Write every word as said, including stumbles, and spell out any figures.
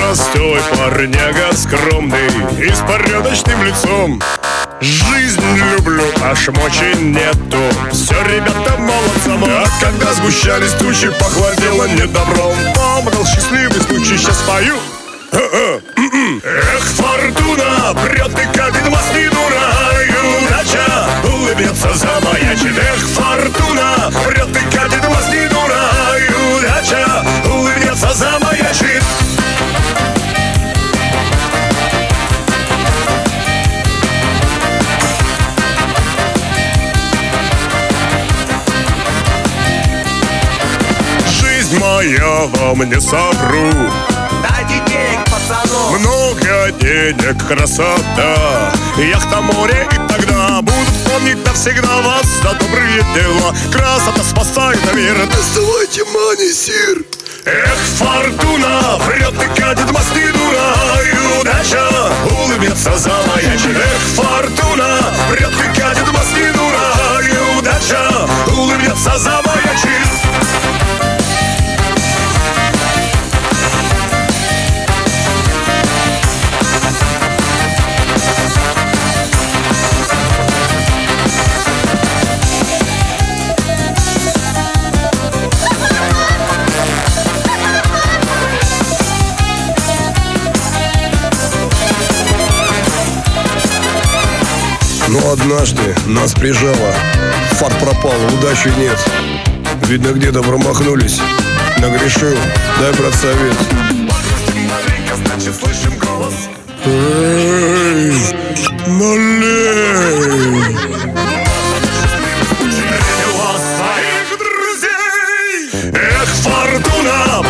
простой парняга скромный и с порядочным лицом. Жизнь люблю, аж мочи нету. Все, ребята, молодцам. А когда сгущались тучи, похолодело недобром. Помогал счастливый случай, сейчас пою. Эх, фортуна, прет и катит мосты, дура, и удача улыбнется, замаячит. Эх, фортуна, прет и катит мосты, дура, и удача улыбнется, замаячит. Жизнь моя вам не совру. Дайте денег, пацану. Много денег, красота, яхта, море, и тогда будут помнить навсегда вас за добрые дела. Красота спасает, наверное. Доставайте мани, сир. Эх, фортуна, врет и катит мосты, дура, и удача улыбнется, замаячит. Эх, фортуна, врет и катит мосты, дура, и удача улыбнется, замаячит. Но однажды нас прижало, фарт пропал, удачи нет. Видно, где-то промахнулись. Нагрешил, дай, брат, совет. Значит, слышим голос. Эй, налей. Эх, фортуна,